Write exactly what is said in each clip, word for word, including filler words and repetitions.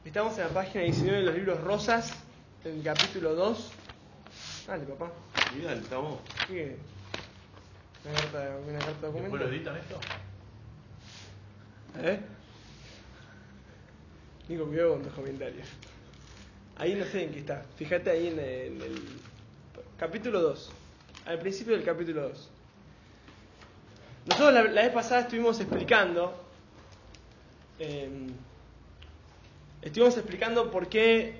Estamos en la página diecinueve de los libros rosas, en el capítulo dos. Dale, papá. Sí, dale, estamos. ¿Qué? Una carta, una carta de documento. ¿Después lo editan esto? ¿Eh? Nico, cuidado con los comentarios. Ahí no sé en qué está. Fíjate ahí en el, en el capítulo dos. Al principio del capítulo dos. Nosotros la, la vez pasada estuvimos explicando. Eh, estuvimos explicando por qué.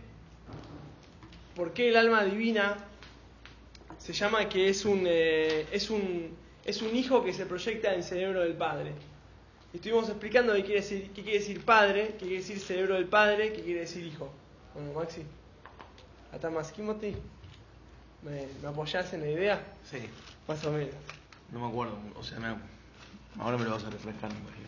Por qué el alma divina se llama que es un, eh, es un, es un hijo que se proyecta en el cerebro del padre. Estuvimos explicando qué quiere decir, qué quiere decir padre, qué quiere decir cerebro del padre, qué quiere decir hijo. Bueno, Maxi, ¿hasta más Kimoti? ¿Me, ¿Me apoyás en la idea? Sí. Más o menos. No me acuerdo, o sea, me, ahora me lo vas a refrescar, me imagino.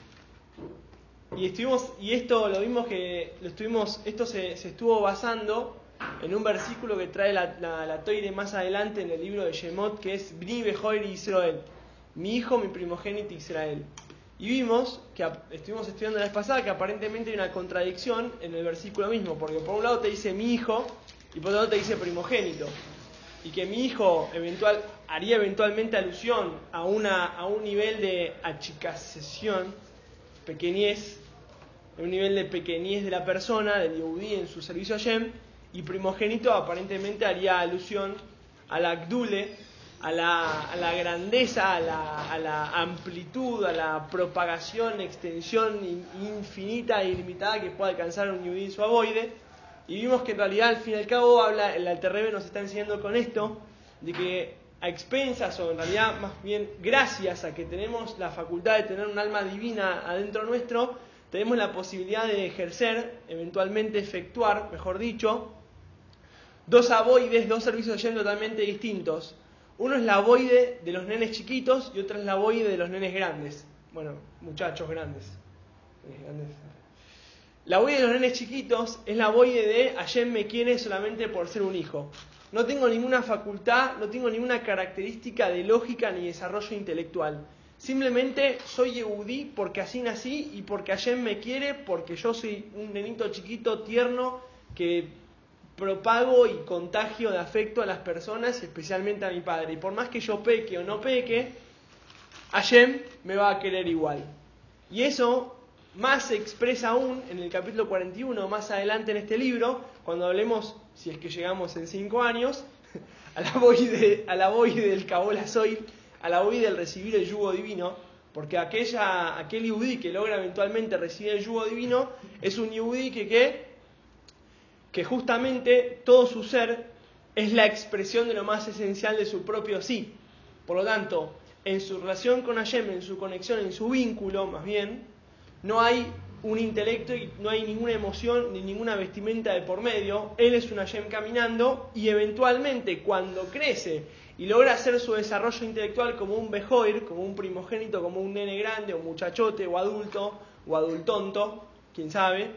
Y estuvimos, y esto lo vimos que lo estuvimos, esto se, se estuvo basando en un versículo que trae la, la, la Toire más adelante en el libro de Shemot, que es Bni Bejoir Israel, mi hijo, mi primogénito Israel. Y vimos, que estuvimos estudiando la vez pasada, que aparentemente hay una contradicción en el versículo mismo, porque por un lado te dice mi hijo, y por otro lado te dice primogénito. Y que mi hijo eventual, haría eventualmente alusión a, una, a un nivel de achicación, pequeñez, un nivel de pequeñez de la persona, del Yehudí en su servicio a Hashem, y primogénito aparentemente haría alusión a la Gdule, a la, a la grandeza, a la, a la amplitud, a la propagación, extensión infinita e ilimitada que puede alcanzar un Yehudí en su avoide. Y vimos que en realidad, al fin y al cabo, habla, el Alter Rebbe nos está enseñando con esto, de que a expensas, o en realidad más bien gracias a que tenemos la facultad de tener un alma divina adentro nuestro, tenemos la posibilidad de ejercer, eventualmente efectuar, mejor dicho, dos avoides, dos servicios de Hashem totalmente distintos. Uno es la avoide de los nenes chiquitos y otro es la avoide de los nenes grandes. Bueno, muchachos grandes. grandes. La avoide de los nenes chiquitos es la avoide de Hashem me quiere solamente por ser un hijo. No tengo ninguna facultad, no tengo ninguna característica de lógica ni desarrollo intelectual. Simplemente soy Yehudí porque así nací y porque Hashem me quiere, porque yo soy un nenito chiquito, tierno, que propago y contagio de afecto a las personas, especialmente a mi padre. Y por más que yo peque o no peque, Hashem me va a querer igual. Y eso más se expresa aún en el capítulo cuarenta y uno, más adelante en este libro, cuando hablemos, si es que llegamos en cinco años, a la voide, a la voide del Kabol Azoil, a la voide del recibir el yugo divino, porque aquella, aquel Yehudí que logra eventualmente recibir el yugo divino es un Yehudí que, que, que justamente todo su ser es la expresión de lo más esencial de su propio sí. Por lo tanto, en su relación con Hashem, en su conexión, en su vínculo, más bien, no hay un intelecto y no hay ninguna emoción ni ninguna vestimenta de por medio. Él es un Hashem caminando y eventualmente cuando crece y logra hacer su desarrollo intelectual como un bejoir, como un primogénito, como un nene grande o muchachote o adulto o adultonto, quién sabe,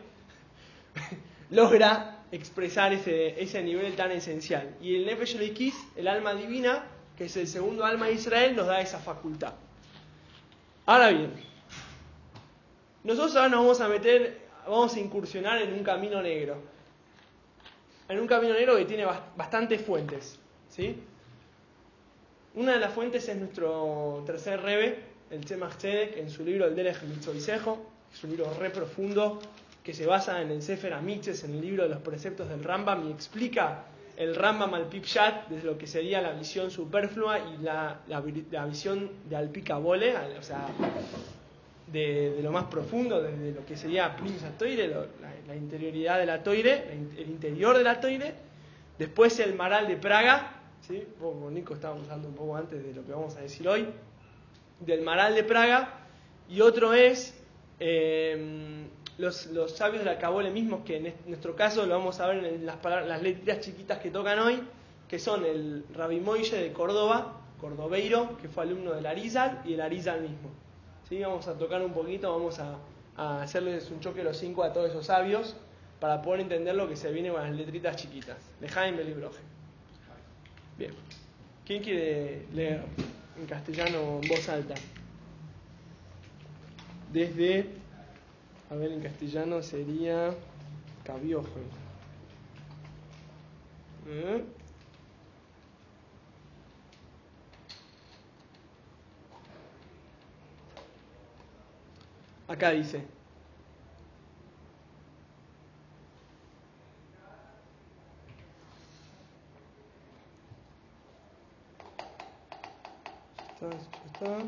logra expresar ese, ese nivel tan esencial. Y el Nefesh Elikis, el alma divina, que es el segundo alma de Israel, nos da esa facultad. Ahora bien, nosotros ahora nos vamos a meter, vamos a incursionar en un camino negro. En un camino negro que tiene bastantes fuentes, ¿sí? Una de las fuentes es nuestro tercer Rebbe, el Tzemach Tzedek, en su libro El Derech Mitzoisejo. Es un libro re profundo que se basa en el Sefer Amitzes, en el libro de los preceptos del Rambam, y explica el Rambam al Pipshat desde lo que sería la visión superflua y la, la, la visión de Alpikabole, o sea, de, de lo más profundo, desde lo que sería Pnimis Toire, la, la interioridad de la Toire, el interior de la Toire. Después el Maral de Praga, ¿sí? Con Nico estábamos hablando un poco antes de lo que vamos a decir hoy, del Maral de Praga. Y otro es eh, los, los sabios de la Kabole mismos, que en nuestro caso lo vamos a ver en las, palabras, las letritas chiquitas que tocan hoy, que son el Rabbi Moishe de Córdoba, cordobeiro, que fue alumno del Arizal, y el Arizal mismo. ¿Sí? Vamos a tocar un poquito, vamos a, a hacerles un choque los cinco a todos esos sabios para poder entender lo que se viene con las letritas chiquitas. De Jaime Libroje. Bien. ¿Quién quiere leer en castellano en voz alta? Desde, a ver, en castellano sería Cabiojo. ¿Eh? Acá dice. Está, está.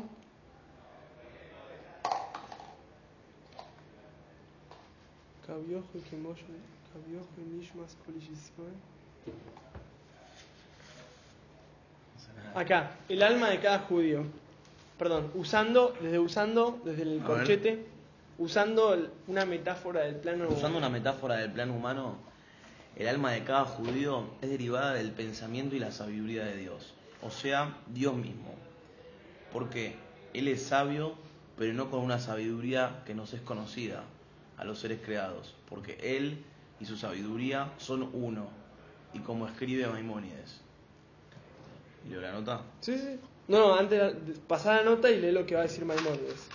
Cabiojo y Kemoshe, Cabiojo y Nishmas Kolishisman. Acá, el alma de cada judío. Perdón, usando, desde usando, desde el A corchete, ver. usando el- una metáfora del plano. Usando una metáfora del plano humano, el alma de cada judío es derivada del pensamiento y la sabiduría de Dios, o sea, Dios mismo. Porque Él es sabio, pero no con una sabiduría que nos es conocida a los seres creados, porque Él y su sabiduría son uno, y como escribe Maimónides. ¿Leo la nota? Sí, sí. No, no, antes de pasar la nota y lee lo que va a decir Maimónides.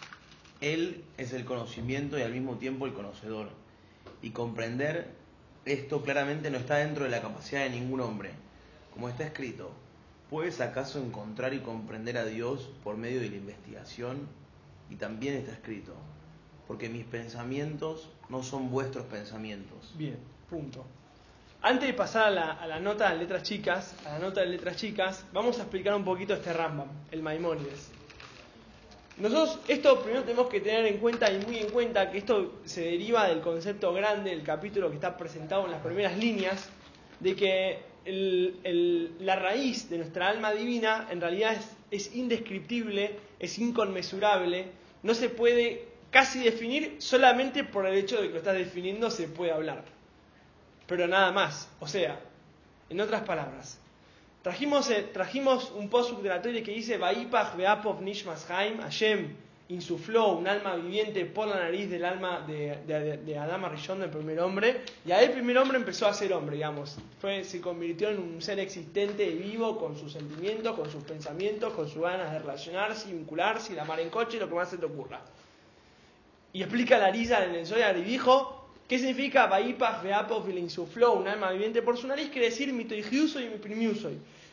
Él es el conocimiento y al mismo tiempo el conocedor. Y comprender esto claramente no está dentro de la capacidad de ningún hombre. Como está escrito, ¿puedes acaso encontrar y comprender a Dios por medio de la investigación? Y también está escrito, porque mis pensamientos no son vuestros pensamientos. Bien, punto. Antes de pasar a la, a la nota de letras chicas, a la nota de letras chicas, vamos a explicar un poquito este Rambam, el Maimónides. Nosotros, esto primero tenemos que tener en cuenta y muy en cuenta que esto se deriva del concepto grande del capítulo que está presentado en las primeras líneas, de que el, el, la raíz de nuestra alma divina en realidad es, es indescriptible, es inconmensurable, no se puede casi definir, solamente por el hecho de que lo estás definiendo se puede hablar. Pero nada más, o sea, en otras palabras, trajimos, eh, trajimos un posuk de la Torah que dice Vaipach veapov nishmas haim, Hashem insufló un alma viviente por la nariz del alma de, de, de Adán Arishon, del primer hombre, y ahí el primer hombre empezó a ser hombre, digamos, fue, se convirtió en un ser existente y vivo con sus sentimientos, con sus pensamientos, con sus ganas de relacionarse, vincularse, y la mar en coche, lo que más se te ocurra. Y explica la risa en el Zohar y dijo, ¿qué significa Vaipach veapov y le insufló un alma viviente por su nariz? Quiere decir mi toijiuso y mi primiuso.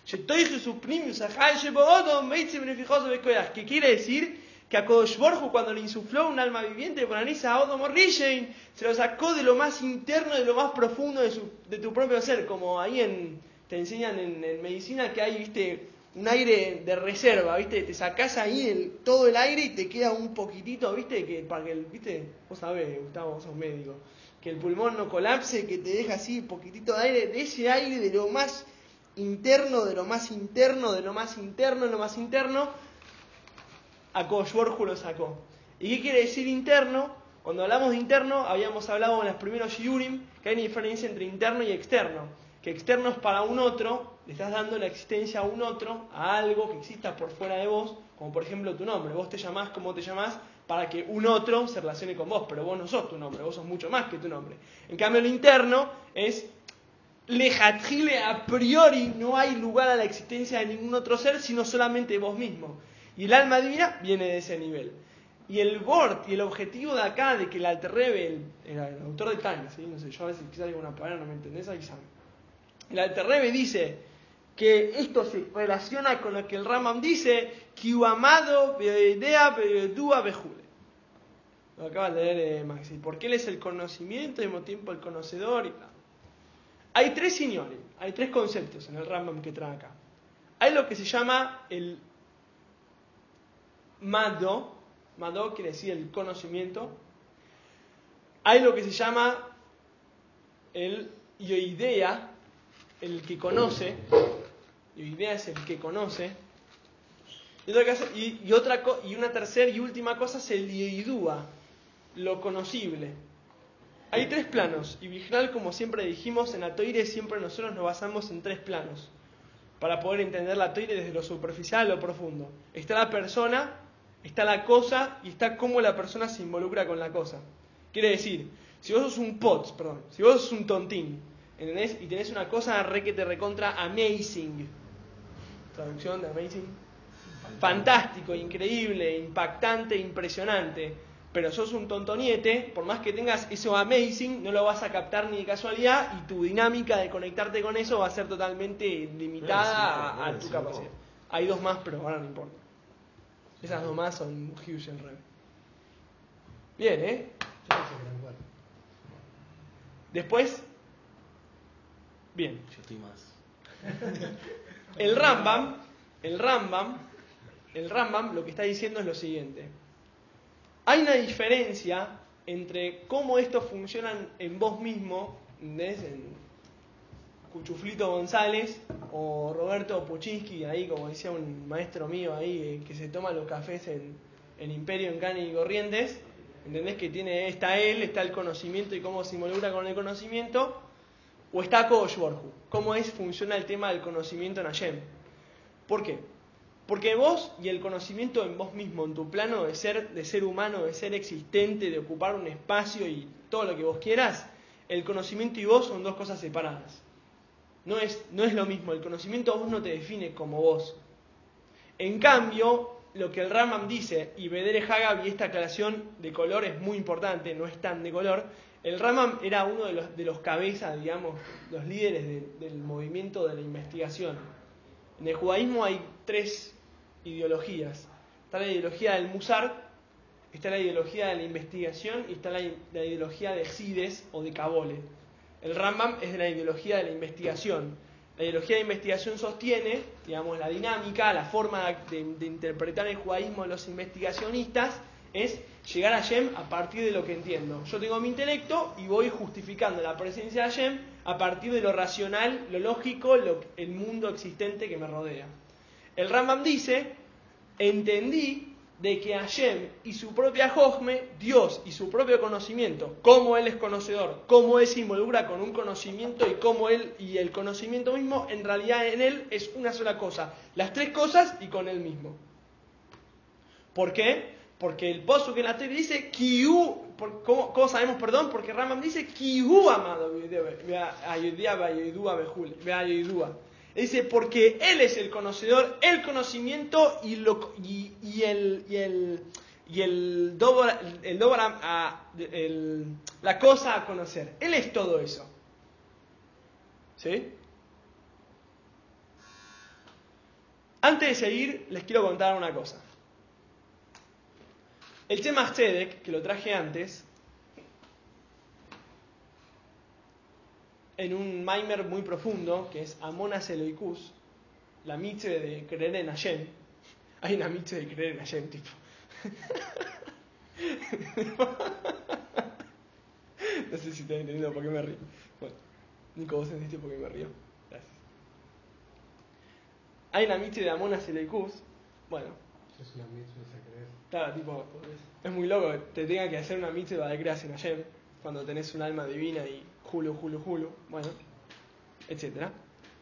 Que quiere decir que a Kodosh Baruj Hu, cuando le insufló un alma viviente por la nariz a Odom Rishein, se lo sacó de lo más interno, de lo más profundo de, su, de tu propio ser, como ahí en, te enseñan en, en medicina que hay, viste, un aire de reserva, viste, te sacás ahí el, todo el aire y te queda un poquitito, viste, que para que el, viste, vos sabés, Gustavo, vos sos médico, que el pulmón no colapse, que te deja así un poquitito de aire, de ese aire de lo más interno, de lo más interno, de lo más interno, de lo más interno, a Kodosh Baruj Hu lo sacó. ¿Y qué quiere decir interno? Cuando hablamos de interno, habíamos hablado en los primeros shiurim que hay una diferencia entre interno y externo. Que externo es para un otro, le estás dando la existencia a un otro, a algo que exista por fuera de vos, como por ejemplo tu nombre. Vos te llamás como te llamás para que un otro se relacione con vos, pero vos no sos tu nombre, vos sos mucho más que tu nombre. En cambio, lo interno es lejatjile, a priori no hay lugar a la existencia de ningún otro ser, sino solamente vos mismo. Y el alma divina viene de ese nivel. Y el bort y el objetivo de acá, de que el Alter Rebbe, el, el, el autor de Tanya, ¿sí? No sé, yo a veces quizás digo una palabra, no me entendés, avísame. El Alter Rebbe dice que esto se relaciona con lo que el Rambam dice, Kiu amado, beidea, beidúa, bejule. Lo acabas de leer, eh, Maxi. Porque él es el conocimiento y al mismo tiempo el conocedor y tal. Hay tres siniones, hay tres conceptos en el Rambam que trae acá. Hay lo que se llama el Mado, Mado quiere decir el conocimiento. Hay lo que se llama el Yoidea, el que conoce. Yoidea es el que conoce. Y otra, cosa, y, y, otra, y una tercera y última cosa es el Yoidúa, lo conocible. Hay tres planos, y Bijnal, como siempre dijimos, en la Toire siempre nosotros nos basamos en tres planos para poder entender la Toire desde lo superficial a lo profundo. Está la persona, está la cosa y está cómo la persona se involucra con la cosa. Quiere decir, si vos sos un pots, perdón, si vos sos un tontín, ¿entendés? Y tenés una cosa re que te recontra amazing, traducción de amazing, fantástico, increíble, impactante, impresionante. pero sos un tontoniete, por más que tengas eso amazing, no lo vas a captar ni de casualidad y tu dinámica de conectarte con eso va a ser totalmente limitada a, a tu capacidad. Hay dos más, pero ahora no importa. Esas dos más son huge en red. Bien, ¿eh? Después, bien. Yo estoy más. El Rambam, el Rambam, el Rambam lo que está diciendo es lo siguiente. Hay una diferencia entre cómo estos funcionan en vos mismo, ¿entendés? En Cuchuflito González o Roberto Puchinsky, ahí como decía un maestro mío ahí, que se toma los cafés en, en Imperio, en Canes y Corrientes, ¿entendés? Que tiene, está él, está el conocimiento y cómo se involucra con el conocimiento, o está Kosh Borju, cómo es, funciona el tema del conocimiento en Hashem. ¿Por qué? Porque vos y el conocimiento en vos mismo, en tu plano de ser, de ser humano, de ser existente, de ocupar un espacio y todo lo que vos quieras, el conocimiento y vos son dos cosas separadas. No es, no es lo mismo, el conocimiento a vos no te define como vos. En cambio, lo que el Rambam dice, y Bedere Hagab, y esta aclaración de color es muy importante, no es tan de color, el Rambam era uno de los, de los cabezas, digamos, los líderes de, del movimiento de la investigación. En el judaísmo hay tres ideologías. Está la ideología del Musar, está la ideología de la investigación y está la, la ideología de Sides o de Kabole. El Rambam es de la ideología de la investigación. La ideología de investigación sostiene, digamos, la dinámica, la forma de, de interpretar el judaísmo de los investigacionistas es llegar a Hashem a partir de lo que entiendo. Yo tengo mi intelecto y voy justificando la presencia de Hashem a partir de lo racional, lo lógico, lo, el mundo existente que me rodea. El Rambam dice, entendí de que Hashem y su propia Jojme, Dios y su propio conocimiento, cómo Él es conocedor, cómo Él se involucra con un conocimiento y cómo Él y el conocimiento mismo, en realidad en Él es una sola cosa. Las tres cosas y con Él mismo. ¿Por qué? Porque el pozo que en la Torah dice, Kiu, ¿cómo, ¿cómo sabemos, perdón? Porque Rambam dice, Kiu amado, dice, porque Él es el conocedor, el conocimiento y, lo, y, y el y el y el, dobra, el, dobra, a, el la cosa a conocer. Él es todo eso. ¿Sí? Antes de seguir, les quiero contar una cosa. El Tzemach Tzedek, que lo traje antes, en un Maimer muy profundo, que es Amonas Eloikus, la mitzvah de creer en Hashem. Hay una mitzvah de creer en Hashem, tipo. No sé si estás entendiendo por qué me río. Bueno, Nico, vos entendiste por qué me río. Gracias. Hay una mitzvah de Amonas Eloikus. Bueno. Es una mitzvah de creer. Claro, tipo, es muy loco que te tenga que hacer una mitzvah de creer en Hashem cuando tenés un alma divina y Julu, Julu, Julu, bueno, etcétera.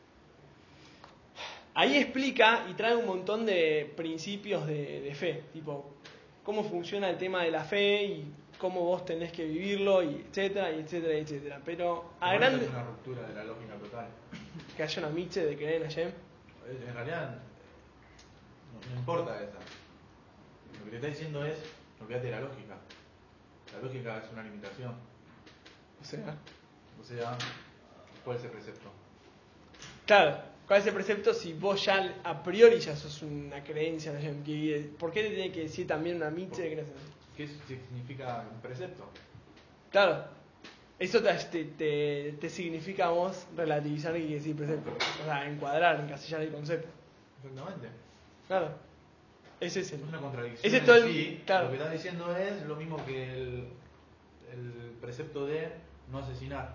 Ahí explica y trae un montón de principios de, de fe, tipo cómo funciona el tema de la fe y cómo vos tenés que vivirlo, y etcétera, y etcétera, y etcétera. Pero a Igual grande... es una ruptura de la lógica total. Que haya una mitzvah de creer en Hashem. En realidad, no, no importa esa. Lo que te está diciendo es, olvídate de la lógica. La lógica es una limitación. O sea... O sea, ¿cuál es el precepto? Claro, ¿cuál es el precepto si vos ya a priori ya sos una creencia en Hashem? ¿Por qué te tiene que decir también una mitzvah de creer en Hashem? ¿Qué significa un precepto? Claro, eso te, te, te significa a vos relativizar y decir precepto. O sea, encuadrar, encasillar el concepto. Exactamente. Claro, ese es el... Es una contradicción. Ese es todo el... Sí, claro. lo que estás diciendo es lo mismo que el, el precepto de no asesinar.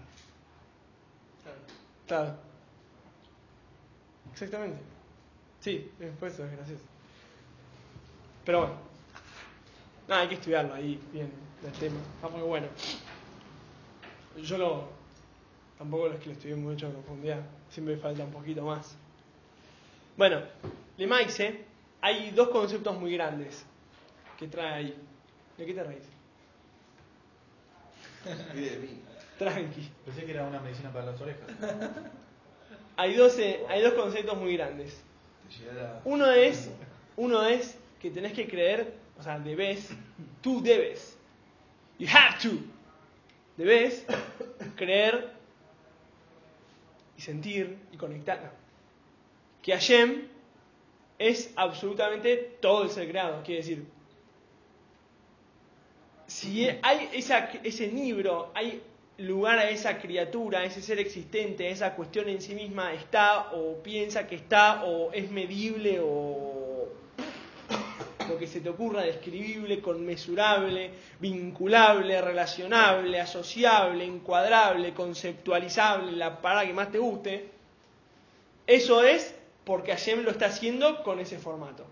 Claro. Exactamente. Sí, después eso es gracioso. Pero bueno. No, hay que estudiarlo ahí, bien, el tema. Está muy bueno. Yo lo... Tampoco es que lo estudié mucho en profundidad. Siempre falta un poquito más. Bueno, Lemaixe, hay dos conceptos muy grandes que trae ahí. ¿De qué te reís? Y de mí. Tranqui. Pensé que era una medicina para las orejas. Hay dos, eh, hay dos conceptos muy grandes. Uno es, uno es que tenés que creer, o sea, debes, tú debes You have to. Debes creer y sentir y conectar. No. Que Hashem es absolutamente todo el ser creado. Quiere decir, si hay esa, ese libro, hay lugar a esa criatura, a ese ser existente, a esa cuestión en sí misma, está o piensa que está o es medible o lo que se te ocurra, describible, conmensurable, vinculable, relacionable, asociable, encuadrable, conceptualizable, la palabra que más te guste, eso es porque Hashem lo está haciendo con ese formato.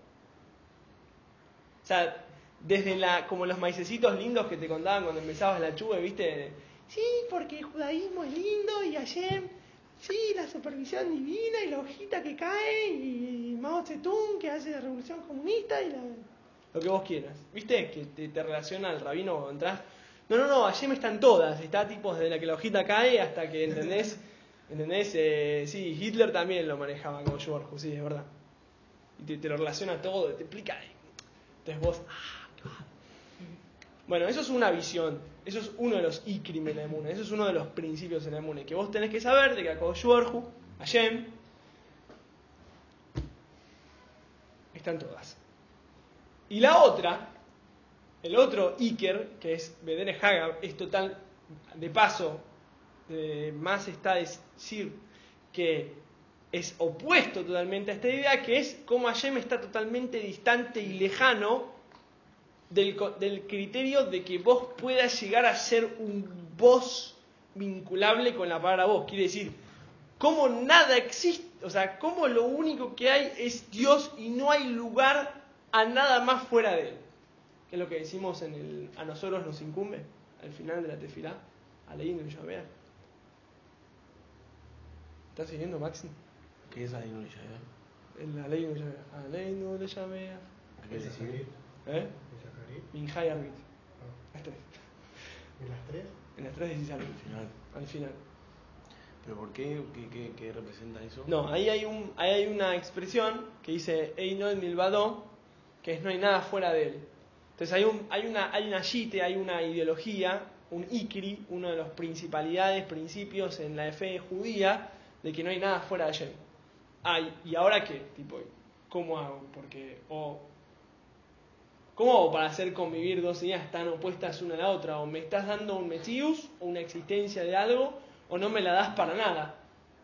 O sea, desde la, como los maicecitos lindos que te contaban cuando empezabas la chuve, ¿viste? Sí, porque el judaísmo es lindo y Hashem, sí, la supervisión divina y la hojita que cae y Mao Zedong que hace la revolución comunista y la, lo que vos quieras. ¿Viste? Que te, te relaciona al rabino cuando entras. No, no, no, Hashem están todas. Está tipo desde la que la hojita cae hasta que, ¿entendés? ¿Entendés? Eh, sí, Hitler también lo manejaba como George, sí, es verdad. Y te, te lo relaciona todo, te explica. Entonces vos... Ah, bueno, eso es una visión, eso es uno de los ikrim en la emuna, eso es uno de los principios en la emuna, que vos tenés que saber de que Akadosh Baruj Hu, Hashem, están todas. Y la otra, el otro Iker, que es Bedere Hagab, es total, de paso, de, más está decir que es opuesto totalmente a esta idea, que es cómo Hashem está totalmente distante y lejano Del, del criterio de que vos puedas llegar a ser un vos vinculable con la palabra vos. Quiere decir, cómo nada existe, o sea, cómo lo único que hay es Dios y no hay lugar a nada más fuera de él. Que es lo que decimos en el a nosotros nos incumbe, al final de la tefilá, Aleinu Yahveh. ¿Estás siguiendo, Maxi? ¿Qué es Aleinu Yahveh? El Aleinu Yahveh. Aleinu Yahveh. ¿A qué se sigue? ¿Eh? Minjay Arbit. Ah. Las tres. ¿En las tres? En las tres decís Arbit. Al final. Al final. ¿Pero por qué? ¿Qué, qué, qué representa eso? No, ahí hay, un, ahí hay una expresión que dice Eino el Milvado, que es no hay nada fuera de él. Entonces hay, un, hay, una, hay una yite, hay una ideología, un ikri, uno de los principalidades, principios en la fe judía, de que no hay nada fuera de Hashem. Ah, ¿y ahora qué? Tipo, ¿cómo hago? Porque, o, ¿cómo hago para hacer convivir dos ideas tan opuestas una a la otra? O me estás dando un mesius, o una existencia de algo, o no me la das para nada.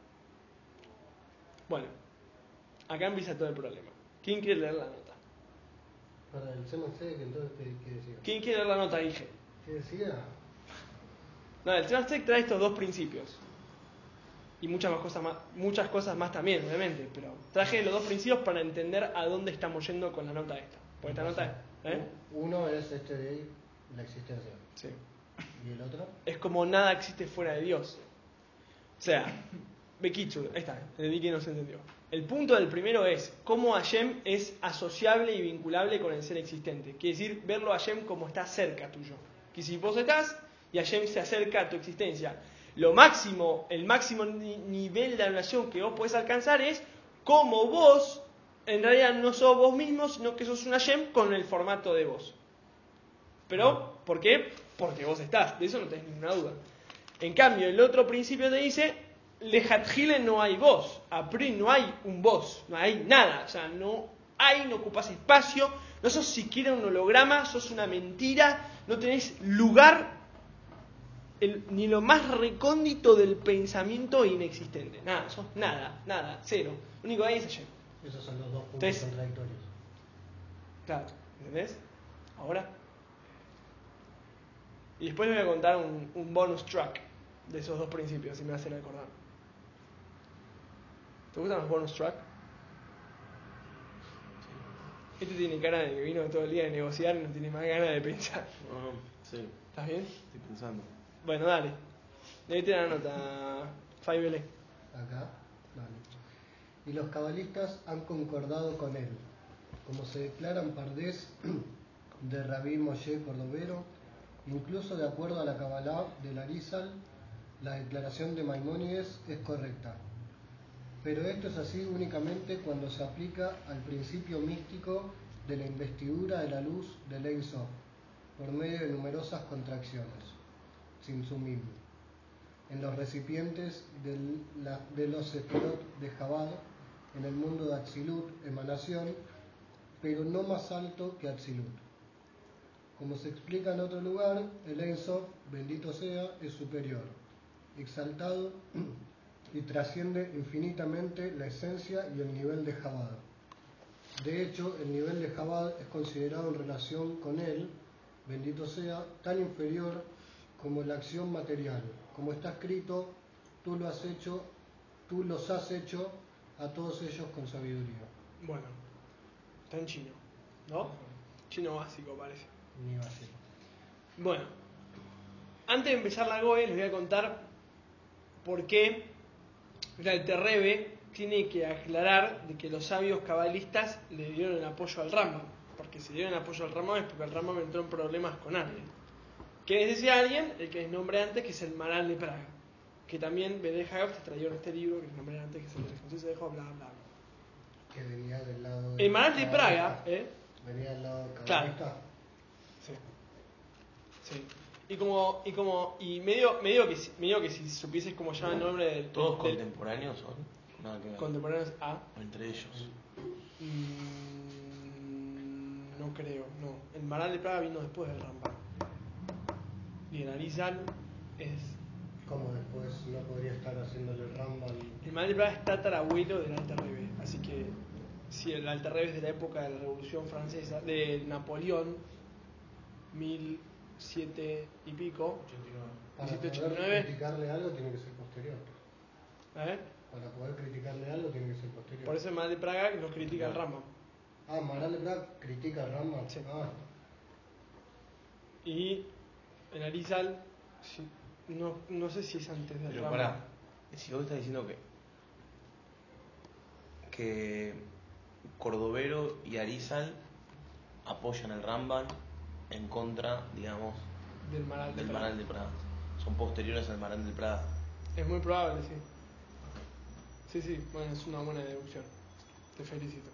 Bueno, acá empieza todo el problema. ¿Quién quiere leer la nota? Para el Semasek, entonces, ¿qué, ¿qué decía? ¿Quién quiere leer la nota, dije? ¿Qué decía? No, el Semasek trae estos dos principios. Y muchas más cosas más, muchas cosas más también, obviamente, pero traje los dos principios para entender a dónde estamos yendo con la nota esta. Porque esta nota, ¿eh? Uno es este de ahí, la existencia. Sí. ¿Y el otro? Es como nada existe fuera de Dios. O sea, Bekichu, ahí está, entendí que no se entendió. El punto del primero es cómo Hashem es asociable y vinculable con el ser existente. Quiere decir, verlo a Hashem como está cerca tuyo. Que si vos estás y Hashem se acerca a tu existencia. Lo máximo, el máximo ni- nivel de relación que vos podés alcanzar es cómo vos, en realidad no sos vos mismo, sino que sos un Hashem con el formato de vos. Pero, ¿por qué? Porque vos estás, de eso no tenés ninguna duda. En cambio, el otro principio te dice, lejatjile no hay vos, a priori no hay un vos, no hay nada, o sea, no hay, no ocupás espacio, no sos siquiera un holograma, sos una mentira, no tenés lugar el, ni lo más recóndito del pensamiento inexistente, nada, sos nada, nada, cero, lo único que hay es Hashem. Esos son los dos puntos Entonces- contradictorios. Claro, ¿entendés? Ahora. Y después les voy a contar un, un bonus track de esos dos principios, si me hacen acordar. ¿Te gustan los bonus track? Este tiene cara de que vino todo el día de negociar y no tiene más ganas de pensar. No, no, sí, ¿Estás bien? estoy pensando. Bueno, dale. Léete la nota, Faibele. Acá, vale. Y los cabalistas han concordado con él. Como se declaran pardés de Rabí Moshe Cordovero, incluso de acuerdo a la Kabbalah del Arizal, la declaración de Maimónides es correcta. Pero esto es así únicamente cuando se aplica al principio místico de la investidura de la luz del Ein Sof. por medio de numerosas contracciones, Tzimtzumim, en los recipientes del, la, de los Sefirot de Chabad, en el mundo de Atzilut, emanación, pero no más alto que Atzilut. Como se explica en otro lugar, el Ein Sof, bendito sea, es superior, exaltado y trasciende infinitamente la esencia y el nivel de Chabad. De hecho, el nivel de Chabad es considerado en relación con él, bendito sea, tan inferior como la acción material. Como está escrito, tú lo has hecho, tú los has hecho a todos ellos con sabiduría. Bueno, está en chino, ¿no? Chino básico parece. Ni básico. Bueno, antes de empezar la Goe les voy a contar por qué el Alter Rebbe tiene que aclarar de que los sabios cabalistas le dieron el apoyo al Rambam, porque si le dieron apoyo al Rambam es porque el Rambam entró en problemas con alguien. ¿Qué es ese alguien? El que les nombré antes, que es el Maral de Praga, que también Bedel Hagab se trajeron este libro que les nombré antes, que es el de Jesús se dejó, bla bla bla. Que venía del lado de El Maral de Praga, ¿eh? Venía del lado Claro. cabalista. Sí. Sí. Y como, y como, y medio, medio que si, medio que si supieses cómo llama el nombre del. ¿Todos del, contemporáneos son? Nada que ver. Contemporáneos a. O entre ellos. Mm, no creo, no. El Maral de Praga vino después del Rambam. Y el Arizal es. Como después no podría estar haciéndole el Rambam. El Maral de Praga es tatarabuelo del Alter Rebbe. Así que, si el Alter Rebbe es de la época de la Revolución Francesa, de Napoleón, mil siete y pico. Para mil setecientos poder ochenta y nueve. criticarle algo tiene que ser posterior. ¿Eh? Para poder criticarle algo tiene que ser posterior. Por eso el Maral de Praga lo critica el Rambam. Ah, Maral de Praga critica a Rambam. Sí. Ah, Y el Arizal, sí, no, no sé si es antes del Pero Rambam. pará, si vos estás diciendo que que Cordovero y Arizal apoyan al Ramban en contra, digamos, Del Maral de del Praga. Maral de Praga. Son posteriores al Maral de Praga. Es muy probable, sí. Sí, sí, bueno, es una buena deducción. Te felicito.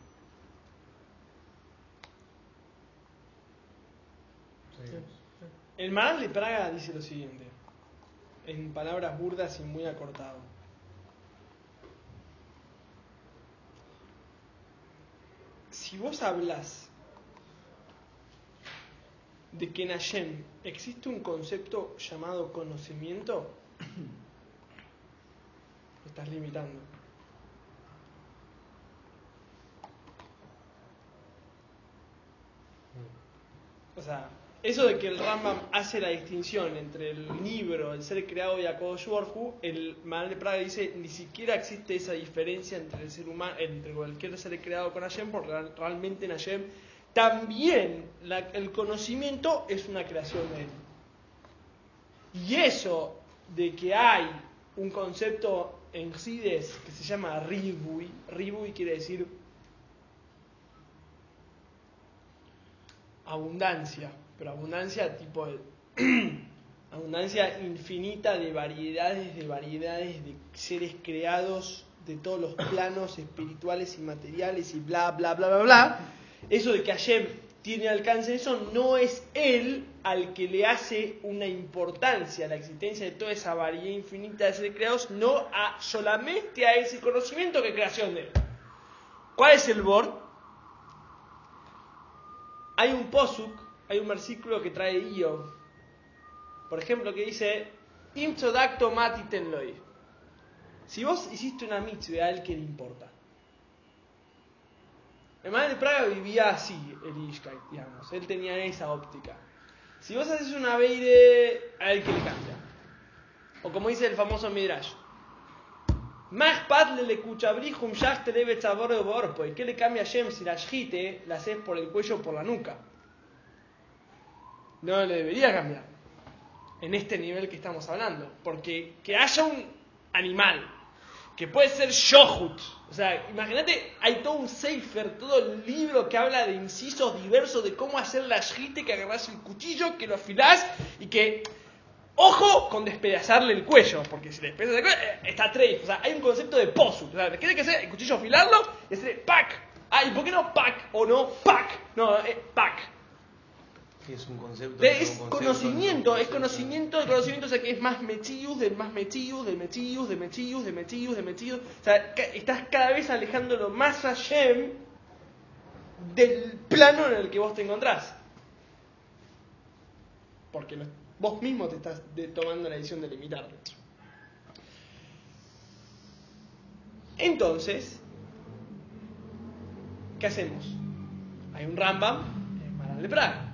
seguimos. El Maral de Praga dice lo siguiente, en palabras burdas y muy acortado. Si vos hablas de que en Hashem existe un concepto llamado conocimiento, lo estás limitando. O sea, eso de que el Rambam hace la distinción entre el libro, el ser creado y Akadosh Baruj Hu, el Maral de Praga dice ni siquiera existe esa diferencia entre el ser humano, entre cualquier ser creado con Hashem, porque realmente en Hashem también la, el conocimiento es una creación de él. Y eso de que hay un concepto en Sides que se llama Ribui, Ribui quiere decir abundancia, pero abundancia tipo de abundancia infinita de variedades, de variedades de seres creados de todos los planos espirituales y materiales y bla bla bla bla bla. Eso de que Hashem tiene alcance, eso no es él al que le hace una importancia a la existencia de toda esa variedad infinita de seres creados, no a solamente a ese conocimiento que creación de él. ¿Cuál es el bor? Hay un posuk, hay un versículo que trae Iov, por ejemplo, que dice Im tzodakto matiten loi. Si vos hiciste una mitzvah, ¿a él qué le importa? El Maral de Praga vivía así, el Ishkai, digamos, él tenía esa óptica. Si vos haces una beire, ¿a él qué le cambia? O como dice el famoso Midrash, ¿qué le cambia a Shem si la shjite la haces por el cuello o por la nuca? No le debería cambiar en este nivel que estamos hablando, porque que haya un animal que puede ser shohut, o sea, imagínate, hay todo un sefer, todo el libro que habla de incisos diversos de cómo hacer la shjite, que agarrás el cuchillo, que lo afilás y que, ojo con despedazarle el cuello, porque si le despedazas el cuello, eh, está treif, o sea, hay un concepto de posu, o sea, ¿qué tiene que hacer? El cuchillo afilarlo y hacerle pac, ah, ¿y por qué no pac o no pac? No, eh, pac. Es un concepto. De- es es un concepto, conocimiento, un es concepto. conocimiento, el conocimiento, o sea que es más mechius, del más mechius, del mechius, del mechius, del mechius, del mechius. O sea, ca- estás cada vez alejándolo más a Shem del plano en el que vos te encontrás. Porque lo- vos mismo te estás de- tomando la decisión de limitarlo. Entonces, ¿qué hacemos? Hay un Rambam, el Maral de Praga.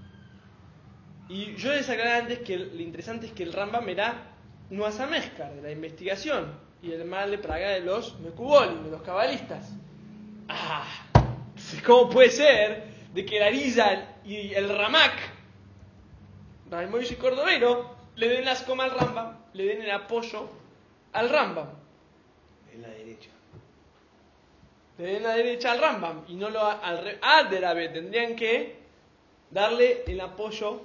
Y yo les aclaré antes que el- lo interesante es que el Rambam era Nuasa Mezcar, de la investigación, y el Maral de Praga de los Mekubolim, de los cabalistas. Ah, ¿cómo puede ser de que el Arizal y el Ramak, Rabbi Moishe Cordovero, le den las comas al Rambam, le den el apoyo al Rambam? En la derecha. Le den la derecha al Rambam y no lo a- al re- Aderabe, tendrían que darle el apoyo.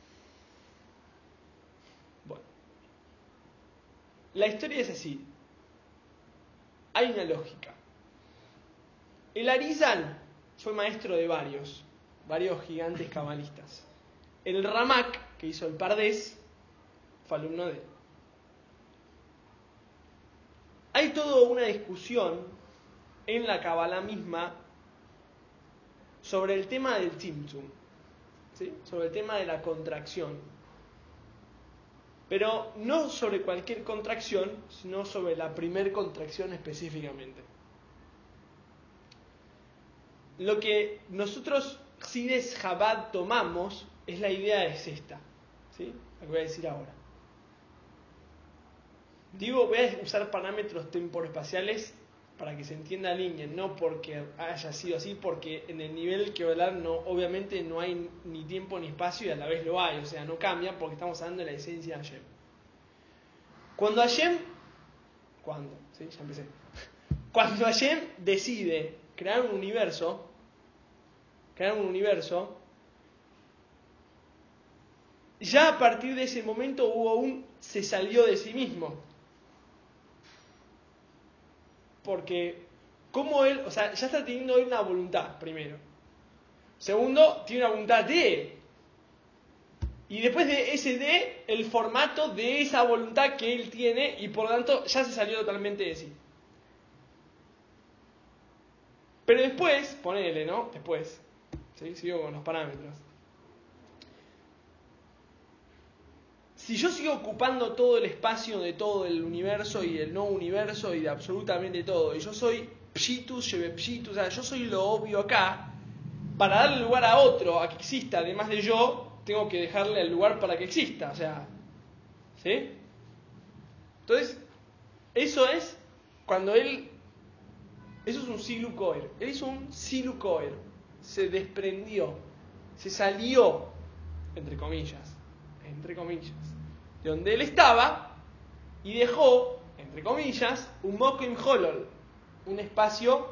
Bueno, la historia es así. Hay una lógica. El Arizal fue maestro de varios, varios gigantes cabalistas. El Ramak, que hizo el Pardés, fue alumno de él. Hay toda una discusión en la Kabbalah misma sobre el tema del Tzimtzum, ¿sí? Sobre el tema de la contracción. Pero no sobre cualquier contracción, sino sobre la primer contracción específicamente. Lo que nosotros, Sides Chabad, tomamos es la idea es esta, ¿sí? La que voy a decir ahora. Digo, voy a usar parámetros temporoespaciales para que se entienda línea, no porque haya sido así, porque en el nivel que voy a hablar no, obviamente no hay ni tiempo ni espacio y a la vez lo hay, o sea, no cambia porque estamos hablando de la esencia de Hashem. Cuando Hashem, ¿cuándo? ¿Sí? Ya empecé. Cuando Hashem decide crear un universo, crear un universo, ya a partir de ese momento hubo un se salió de sí mismo. Porque, como él, o sea, ya está teniendo él una voluntad, primero. Segundo, tiene una voluntad de. Y después de ese de, el formato de esa voluntad que él tiene, y por lo tanto ya se salió totalmente de sí. Pero después, ponele, ¿no? Después, ¿sí? Sigo con los parámetros. Si yo sigo ocupando todo el espacio de todo el universo y el no universo y de absolutamente todo, y yo soy pshitus, shebe pshitus, o sea, yo soy lo obvio acá, para darle lugar a otro, a que exista, además de yo, tengo que dejarle el lugar para que exista, o sea, ¿sí? Entonces, eso es cuando él, eso es un silu koer, él hizo un silu koer, se desprendió, se salió, entre comillas, entre comillas, de donde él estaba y dejó, entre comillas, un mokim holol, un espacio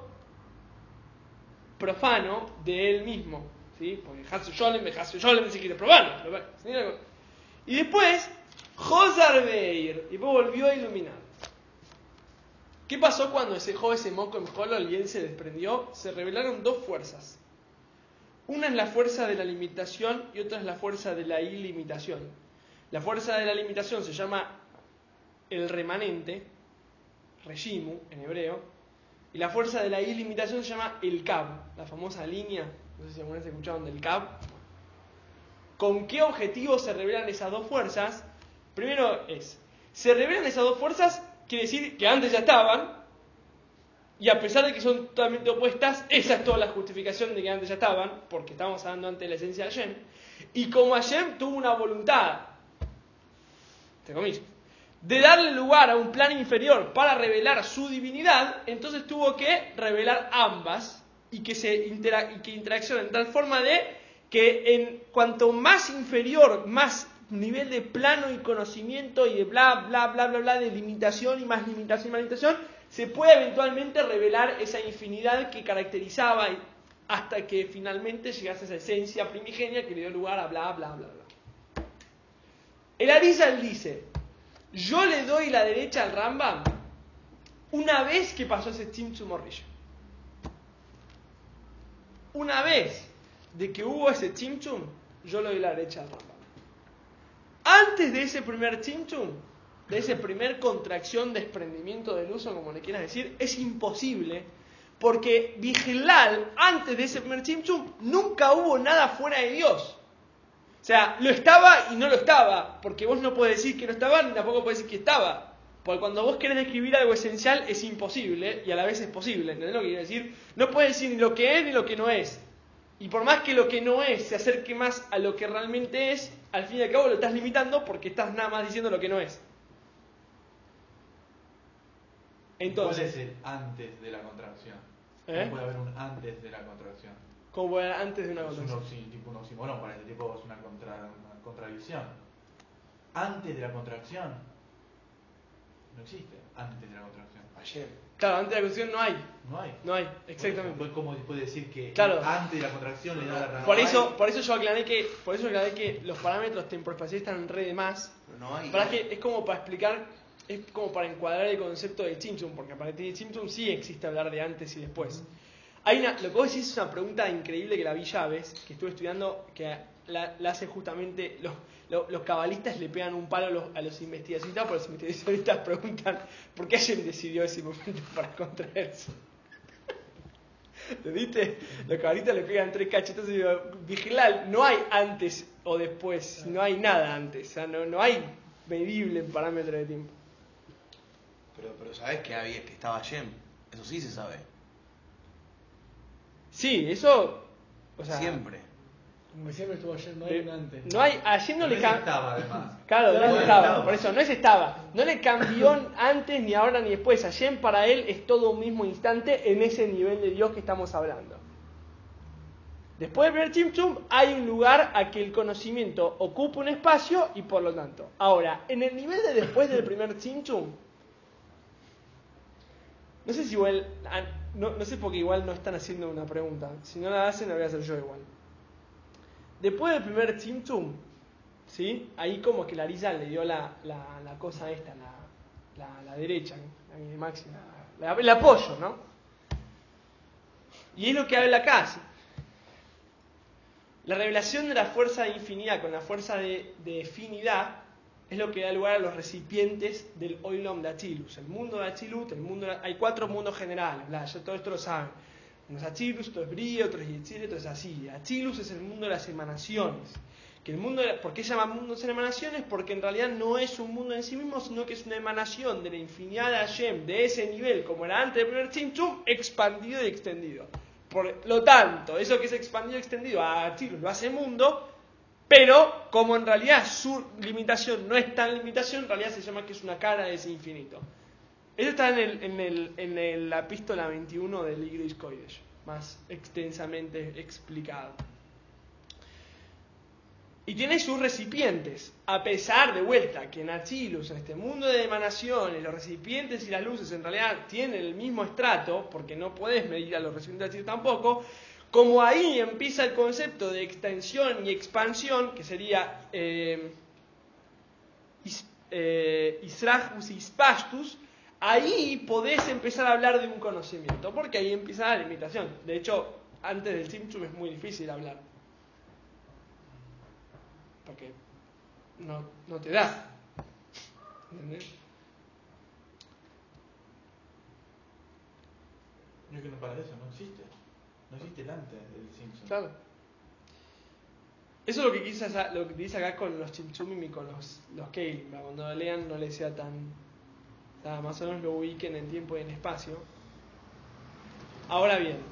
profano de él mismo, ¿sí? Porque Hatsu Sholem, Hatsu Sholem ni siquiera profano, pero, y después Josar Beir, y después volvió a iluminar. ¿Qué pasó cuando se dejó ese mokim holol y él se desprendió? Se revelaron dos fuerzas. Una es la fuerza de la limitación y otra es la fuerza de la ilimitación. La fuerza de la limitación se llama el remanente, Reshimu en hebreo, y la fuerza de la ilimitación se llama el Kab, la famosa línea, no sé si alguna vez escucharon del Kab. ¿Con qué objetivo se revelan esas dos fuerzas? Primero es, se revelan esas dos fuerzas, quiere decir que antes ya estaban, y a pesar de que son totalmente opuestas, esa es toda la justificación de que antes ya estaban, porque estamos hablando antes de la esencia de Hashem, y como Hashem tuvo una voluntad, entre comillas, de darle lugar a un plano inferior para revelar su divinidad, entonces tuvo que revelar ambas y que se intera- y que interaccionen de tal forma de que en cuanto más inferior, más nivel de plano y conocimiento y de bla bla bla bla bla de limitación y más limitación y más limitación, se puede eventualmente revelar esa infinidad que caracterizaba hasta que finalmente llegase a esa esencia primigenia que le dio lugar a bla bla bla bla. El Arizal dice: yo le doy la derecha al Rambam una vez que pasó ese Tzimtzum Orisha. Una vez de que hubo ese Tzimtzum, yo le doy la derecha al Rambam. Antes de ese primer Tzimtzum, de esa primer contracción, desprendimiento del uso, como le quieras decir, es imposible, porque Bijlal, antes de ese primer Tzimtzum, nunca hubo nada fuera de Dios. O sea, lo estaba y no lo estaba, porque vos no podés decir que no estaba, ni tampoco podés decir que estaba. Porque cuando vos querés describir algo esencial, es imposible, y a la vez es posible, ¿entendés lo que quiero decir? No podés decir ni lo que es ni lo que no es. Y por más que lo que no es se acerque más a lo que realmente es, al fin y al cabo lo estás limitando porque estás nada más diciendo lo que no es. Entonces, ¿cuál es el antes de la contracción? ¿Eh? ¿Cómo puede haber un antes de la contracción? como era antes de una Es un contracción. oxi- tipo un oxímoron, para este tipo es una, contra, una contradicción. Antes de la contracción no existe. Antes de la contracción. Ayer. Claro, antes de la contracción no hay. No hay. No hay, exactamente. Pues, ¿cómo se puede decir que Claro. antes de la contracción le da la razón? Por eso, por eso yo aclaré que, por eso aclaré que los parámetros temporespaciales están re de más. Pero no hay. Para que es como para explicar, es como para encuadrar el concepto de Tzimtzum, porque a partir de Tzimtzum sí existe hablar de antes y después. Hay una, lo que vos decís es una pregunta increíble que la vi Llaves, que estuve estudiando, que la, la hace justamente, los, los, los cabalistas le pegan un palo a los, a los investigacionistas, porque los investigacionistas preguntan por qué alguien decidió ese momento para contraerse. ¿Entendiste? Los cabalistas le pegan tres cachetos y digo, Bijlal, no hay antes o después, no hay nada antes, o sea, no, no hay medible en parámetro de tiempo. Pero, pero ¿sabés que había, que estaba Yem? Eso sí se sabe. Sí, eso, o sea, Siempre. Como siempre estuvo ayer, no hay un antes. no hay, ayer no Pero le ese cambió. estaba además. Claro, no Claro, es estaba, estaba. por eso, no es estaba. No le cambió antes, ni ahora, ni después. Ayer para él es todo un mismo instante en ese nivel de Dios que estamos hablando. Después del primer Tzimtzum hay un lugar a que el conocimiento ocupa un espacio y por lo tanto. Ahora, en el nivel de después del primer Tzimtzum, no sé si igual, no, no sé porque igual no están haciendo una pregunta. Si no la hacen, la voy a hacer yo igual. Después del primer Tzimtzum, ¿sí? Ahí como que la Larisa le dio la, la, la cosa esta, la, la, la derecha, la máxima, la, el apoyo, ¿no? Y es lo que habla acá. ¿Sí? La revelación de la fuerza de infinidad con la fuerza de, de finidad es lo que da lugar a los recipientes del Oilom de Atzilus. El mundo de Atzilut, el mundo de, hay cuatro mundos generales, ¿verdad? Ya todo esto lo saben. Uno es Atzilus, otro es Bria, otro es Yetzirah, otro es Asiria. Atzilus es el mundo de las emanaciones. Que el mundo de, ¿por qué se llama mundo de las emanaciones? Porque en realidad no es un mundo en sí mismo, sino que es una emanación de la infinidad de Hashem, de ese nivel, como era antes del primer Tzimtzum, expandido y extendido. Por lo tanto, eso que es expandido y extendido a Atzilus lo hace mundo, pero como en realidad su limitación no es tan limitación, en realidad se llama que es una cara de ese infinito. Eso está en, el, en, el, en el, la epístola veintiuno del Igris Kodesh, más extensamente explicado. Y tiene sus recipientes, a pesar de vuelta que en Atzilus, en este mundo de emanaciones, los recipientes y las luces en realidad tienen el mismo estrato, porque no puedes medir a los recipientes de Atzilus tampoco, como ahí empieza el concepto de extensión y expansión, que sería eh, is, eh, Israjus y Ispastus, ahí podés empezar a hablar de un conocimiento, porque ahí empieza la limitación. De hecho, antes del Tzimtzum es muy difícil hablar. Porque no, no te da. ¿Entendés? No es que no para eso, no existe. No existe el antes del Simpson. Claro. Eso es lo que quise hacer- lo que dice acá con los Tzimtzumim y con los, los Keilim. Para cuando lo lean no les sea tan, tan. Más o menos lo ubiquen en tiempo y en espacio. Ahora bien.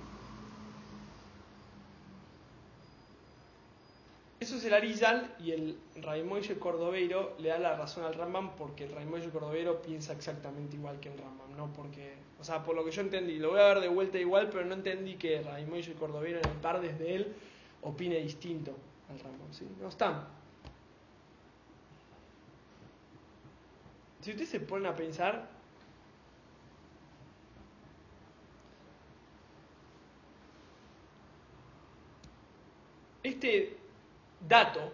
Eso es el Arizal y el Raimoye Cordobeiro le da la razón al Rambam porque el Raimoye Cordobeiro piensa exactamente igual que el Rambam, no porque, o sea, por lo que yo entendí, lo voy a dar de vuelta igual, pero no entendí que Raimoye Cordobeiro en el par desde él opine distinto al Rambam, ¿sí? No están. Si ustedes se ponen a pensar, este dato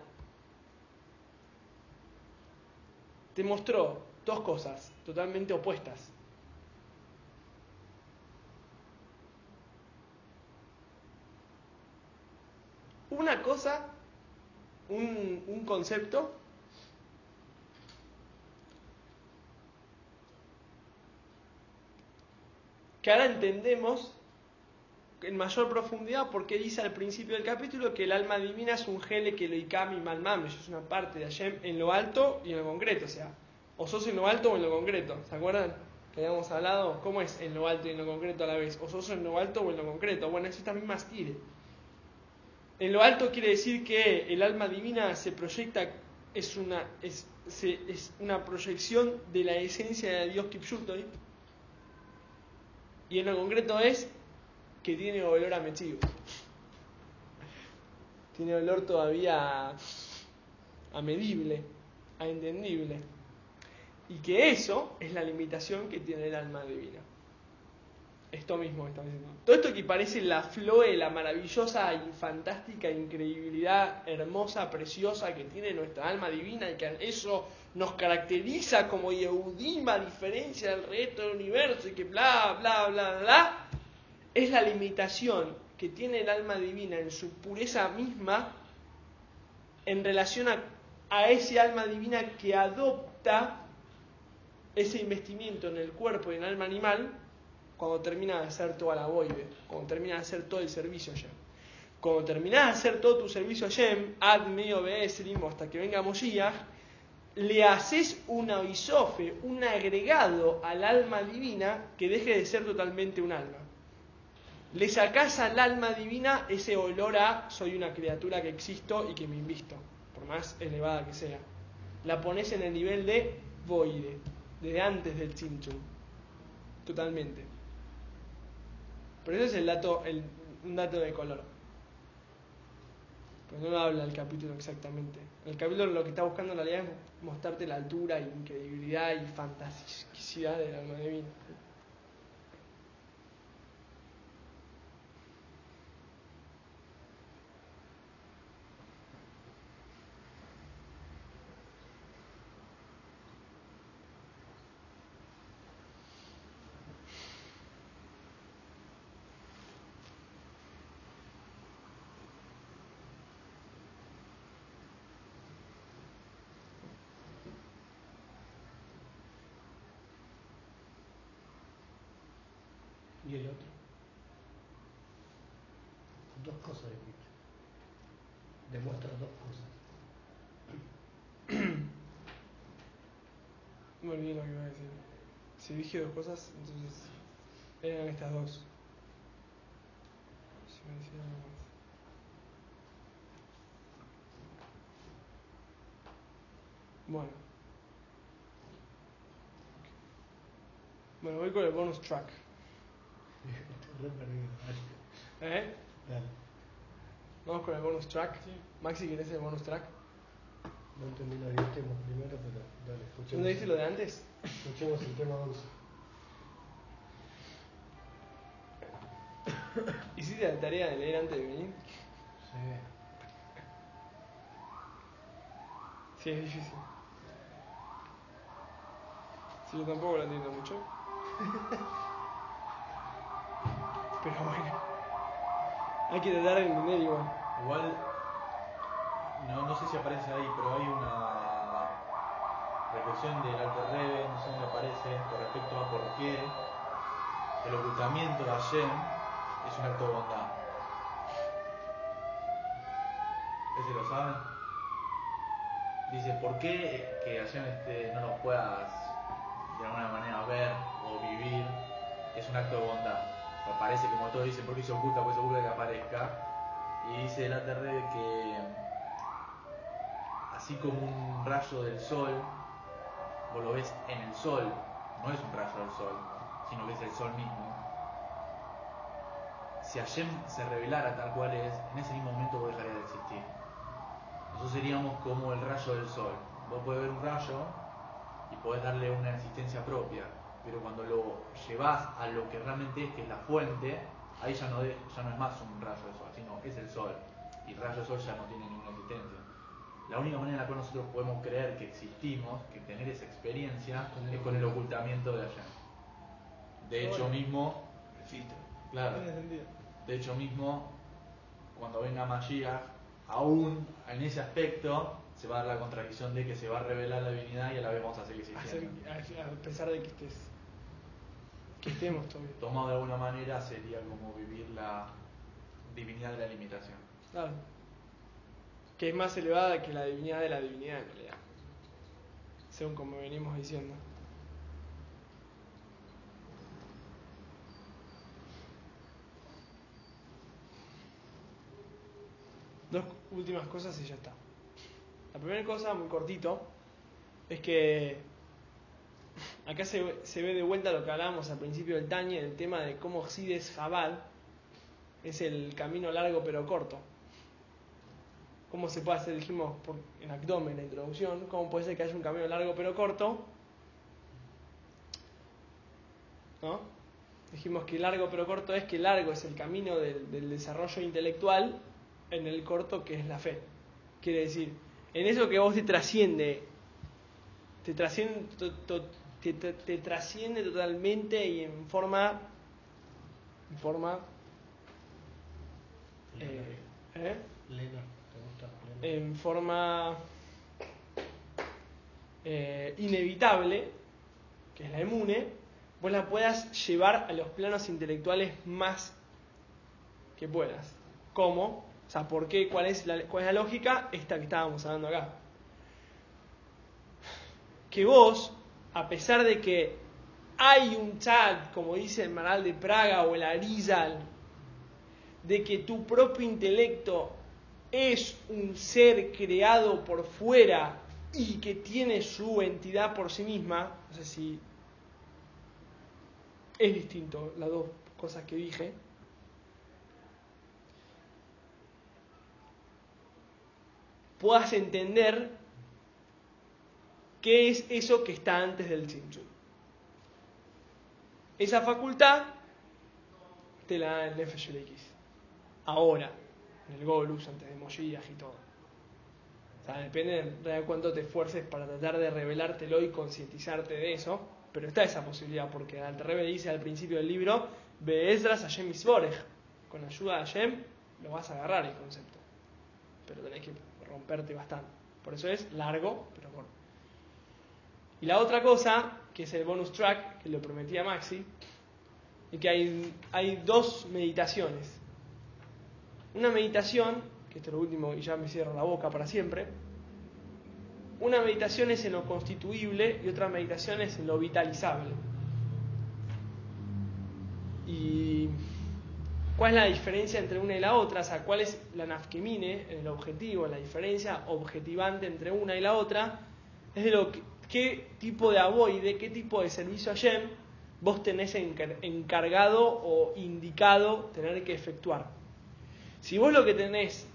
te mostró dos cosas totalmente opuestas. Una cosa un, un concepto que ahora entendemos en mayor profundidad porque dice al principio del capítulo que el alma divina es un gele que lo ikami malmame, es una parte de Hashem en lo alto y en lo concreto, o sea, o sos en lo alto o en lo concreto, ¿se acuerdan? Que habíamos hablado, ¿cómo es en lo alto y en lo concreto a la vez? O sos en lo alto o en lo concreto, bueno, es esta misma stile. En lo alto quiere decir que el alma divina se proyecta, es una, es, se, es una proyección de la esencia de Dios Kipshutoy, y en lo concreto es que tiene olor a mechigo. Tiene olor todavía a, a medible, a entendible. Y que eso es la limitación que tiene el alma divina. Esto mismo que estamos diciendo. Todo esto que parece la floe, la maravillosa y fantástica increíbilidad hermosa, preciosa que tiene nuestra alma divina y que eso nos caracteriza como Yehudim a diferencia del resto del universo y que bla, bla, bla, bla, es la limitación que tiene el alma divina en su pureza misma en relación a, a ese alma divina que adopta ese investimiento en el cuerpo y en el alma animal cuando termina de hacer toda la boide, cuando termina de hacer todo el servicio a Hashem. Cuando terminás de hacer todo tu servicio a Hashem, ad medio beesrim, hasta que venga Moshiach, le haces una oisofe, un agregado al alma divina que deje de ser totalmente un alma. Le sacás al alma divina ese olor a soy una criatura que existo y que me invisto, por más elevada que sea. La pones en el nivel de voide, desde antes del tzimtzum, totalmente. Pero ese es el dato, el, un dato de color. Pero no lo habla el capítulo exactamente. El capítulo lo que está buscando en realidad es mostrarte la altura y incredibilidad y fantasticidad del alma divina. ¿Y el otro? Dos cosas dijiste. Demuestra dos cosas. No me olvidé lo que iba a decir. Si dije dos cosas, entonces eran estas dos. Si me decía algo más. Bueno. Bueno, voy con el bonus track. Re perdido, dale. ¿Eh? Dale. Vamos con el bonus track. Sí. Maxi, ¿querés el bonus track? No entendí lo del tema primero, pero dale, escuchemos. ¿Dónde dice lo de antes? Escuchemos el tema once. ¿Hiciste la tarea de leer antes de venir? Sí. Sí, es difícil. Sí, yo tampoco la entiendo mucho. Pero bueno. Hay que tratar de entender igual. Igual, no, no sé si aparece ahí, pero hay una reflexión del Alter Rebbe, no sé dónde aparece, con respecto a por qué el ocultamiento de Hashem es un acto de bondad. ¿Ese lo saben? Dice, ¿por qué que Hashem este, no nos puedas de alguna manera ver o vivir es un acto de bondad? Me parece que como todos dicen, ¿por qué se oculta? Pues se oculta que aparezca. Y dice el Alter Rebbe que así como un rayo del sol, vos lo ves en el sol, no es un rayo del sol, sino que es el sol mismo. Si Hashem se revelara tal cual es, en ese mismo momento vos dejarías de existir. Nosotros seríamos como el rayo del sol. Vos podés ver un rayo y podés darle una existencia propia, pero cuando lo llevás a lo que realmente es, que es la fuente, ahí ya no, de, ya no es más un rayo del sol, sino es el sol. Y el rayo del sol ya no tiene ninguna existencia. La única manera en la cual nosotros podemos creer que existimos, que tener esa experiencia, es con el ocultamiento de Hashem. De hecho mismo, El filtro. claro, Tiene sentido. de hecho mismo, cuando venga Mashiach, aún en ese aspecto se va a dar la contradicción de que se va a revelar la divinidad y a la vez vamos a seguir Hacer- existiendo. a, a pesar de que estés que estemos todavía. Tomado de alguna manera sería como vivir la divinidad de la limitación. Claro. Que es más elevada que la divinidad de la divinidad en realidad. Según como venimos diciendo. Dos últimas cosas y ya está. La primera cosa, muy cortito, es que acá se, se ve de vuelta lo que hablábamos al principio del Tanya, el tema de cómo Sides Jabal es el camino largo pero corto. ¿Cómo se puede hacer? Dijimos por, en abdomen, en la introducción, ¿cómo puede ser que haya un camino largo pero corto? ¿No? Dijimos que largo pero corto es que largo es el camino del, del desarrollo intelectual, en el corto que es la fe. Quiere decir, en eso que vos te trasciende, te trasciende, to, to, te, te, te trasciende totalmente y en forma, en forma, eh, ¿eh? Plena, ¿te gusta plena? en forma eh, inevitable, que es la emune, vos la puedas llevar a los planos intelectuales más que puedas. ¿Cómo? O sea, ¿por qué? ¿Cuál es la, cuál es la lógica? Esta que estábamos hablando acá. Que vos, a pesar de que hay un chat, como dice el Maral de Praga o el Arizal, de que tu propio intelecto es un ser creado por fuera y que tiene su entidad por sí misma, no sé si es distinto las dos cosas que dije, puedas entender qué es eso que está antes del Tzimtzum. Esa facultad te la da el Nefesh Elokis. Ahora, en el Golus, antes de Moshiach y todo. O sea, depende de cuánto te esfuerces para tratar de revelártelo y concientizarte de eso, pero está esa posibilidad, porque el Rebe dice al principio del libro, Be'ezras Hashem Isborech, con ayuda de Hashem lo vas a agarrar el concepto, pero tenés que romperte bastante. Por eso es largo, pero corto. Y la otra cosa, que es el bonus track, que lo prometía Maxi, es que hay, hay dos meditaciones. Una meditación, que esto es lo último y ya me cierro la boca para siempre, una meditación es en lo constituible y otra meditación es en lo vitalizable. ¿Y cuál es la diferencia entre una y la otra? O sea, ¿cuál es la nafkemine, el objetivo, la diferencia objetivante entre una y la otra? Es de lo que, qué tipo de avoide, qué tipo de servicio a Hashem vos tenés encargado o indicado tener que efectuar. Si vos lo que tenés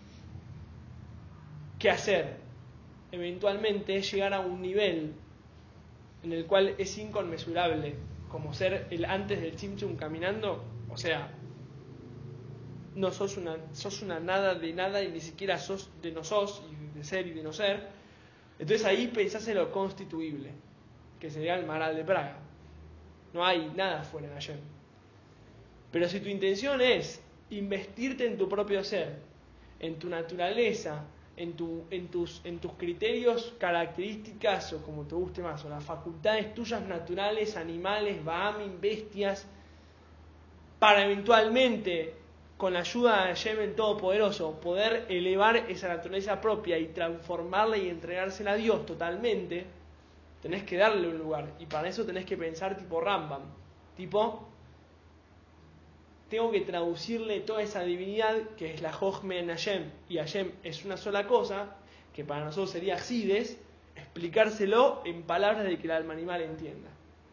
que hacer eventualmente es llegar a un nivel en el cual es inconmensurable, como ser el antes del Tzimtzum caminando, o sea, no sos una, sos una nada de nada y ni siquiera sos de no sos, y de ser y de no ser, entonces ahí pensás en lo constituible, que sería el Maral de Praga. No hay nada fuera de Hashem. Pero si tu intención es investirte en tu propio ser, en tu naturaleza, en, tu, en, tus, en tus criterios, características, o como te guste más, o las facultades tuyas naturales, animales, bahamim, bestias, para eventualmente, con la ayuda de Hashem el Todopoderoso, poder elevar esa naturaleza propia y transformarla y entregársela a Dios totalmente, tenés que darle un lugar. Y para eso tenés que pensar tipo Rambam, tipo, tengo que traducirle toda esa divinidad que es la Jochme en Hashem, y Hashem es una sola cosa, que para nosotros sería Sides, explicárselo en palabras de que el alma animal entienda.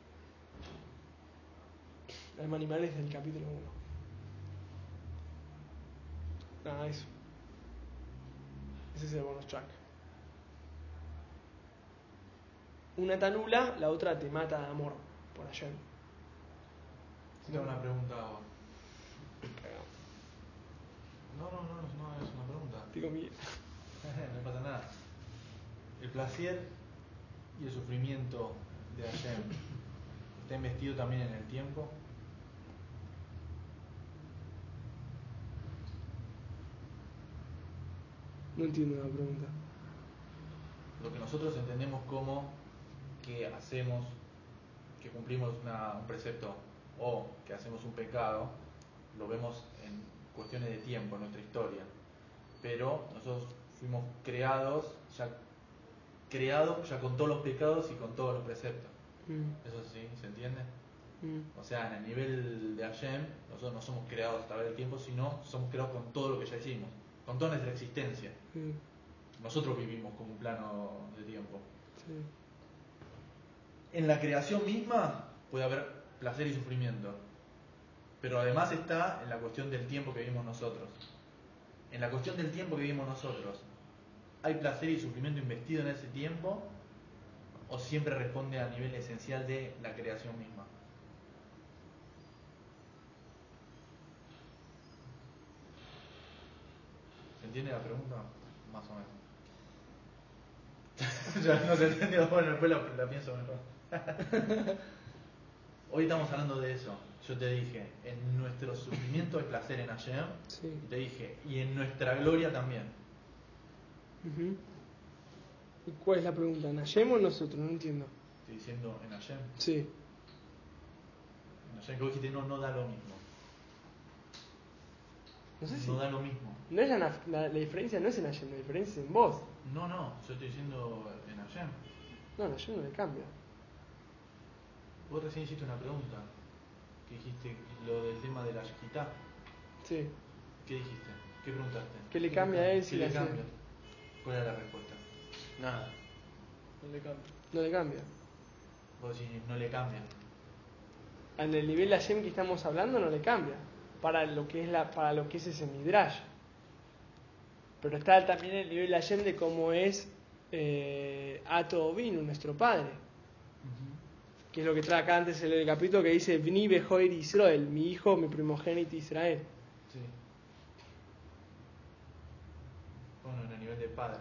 El alma animal es del capítulo uno. Nada, eso. Ese es el bonus track. Una te anula, la otra te mata de amor por Hashem. Tengo una pregunta. No, no, no, no es una pregunta. Tengo miedo. No pasa nada. El placer y el sufrimiento de Hashem está investido también en el tiempo. No entiendo la pregunta. Lo que nosotros entendemos como que hacemos, que cumplimos una, un precepto o que hacemos un pecado, lo vemos en cuestiones de tiempo, en nuestra historia. Pero nosotros fuimos creados ya, creados ya con todos los pecados y con todos los preceptos. Mm. ¿Eso sí? ¿Se entiende? Mm. O sea, en el nivel de Hashem, nosotros no somos creados a través del tiempo, sino somos creados con todo lo que ya hicimos, con toda nuestra existencia. Mm. Nosotros vivimos con un plano de tiempo. Sí. En la creación misma puede haber placer y sufrimiento, pero además está en la cuestión del tiempo que vivimos nosotros. En la cuestión del tiempo que vivimos nosotros, ¿hay placer y sufrimiento investido en ese tiempo o siempre responde a nivel esencial de la creación misma? ¿Se entiende la pregunta? Más o menos. Ya no se entendió, bueno, después la, la pienso mejor. Hoy estamos hablando de eso. Yo te dije, en nuestro sufrimiento hay placer en Hashem. Sí. Y te dije, y en nuestra gloria también. Uh-huh. ¿Y cuál es la pregunta? ¿En Hashem o en nosotros? No entiendo. Estoy diciendo en Hashem. Sí. En Hashem que vos dijiste, no, no da lo mismo. No sé si. No da lo mismo. No es la, la, la diferencia no es en Hashem, la diferencia es en vos. No, no, yo estoy diciendo en Hashem. No, en Hashem no le cambia. Vos recién hiciste una pregunta. Que dijiste lo del tema de la shkita. Sí. ¿Qué dijiste? ¿Qué preguntaste? ¿Qué le cambia a él si ¿Qué le le hace? cambia? ¿Cuál era la respuesta? Nada. No le cambia. No le cambia. Vos decís, no le cambia. En el nivel de Hashem que estamos hablando no le cambia. Para lo que es la, para lo que es ese midrash. Pero está también el nivel de Hashem de cómo es eh, Ato Vino, nuestro padre. Uh-huh. Que es lo que trae acá antes en el capítulo que dice Vni Bejoir Israel, mi hijo, mi primogénito Israel. Sí. Bueno, en el nivel de padre.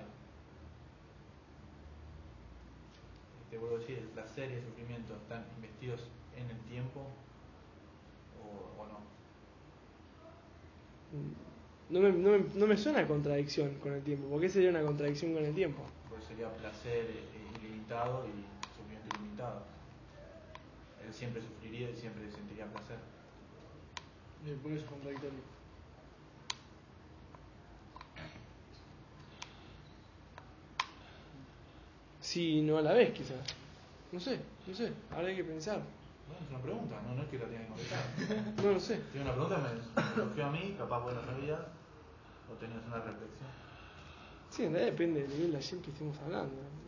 Te vuelvo a decir, el placer y el sufrimiento están investidos en el tiempo o, o no. No me, no, me, no me suena a contradicción con el tiempo. ¿Por qué sería una contradicción con el tiempo? Pues sería placer ilimitado y sufrimiento ilimitado. Él siempre sufriría y siempre sentiría placer. Y por eso es contradictorio. Sí, no a la vez quizás. No sé, no sé. Ahora hay que pensar. Bueno, es una pregunta, no, no es que la tengas que contestar. No lo sé. Tiene una pregunta, me, me surgió a mí, capaz vos la sabías o tenías una reflexión. Sí, en realidad depende del nivel de Hashem que estemos hablando.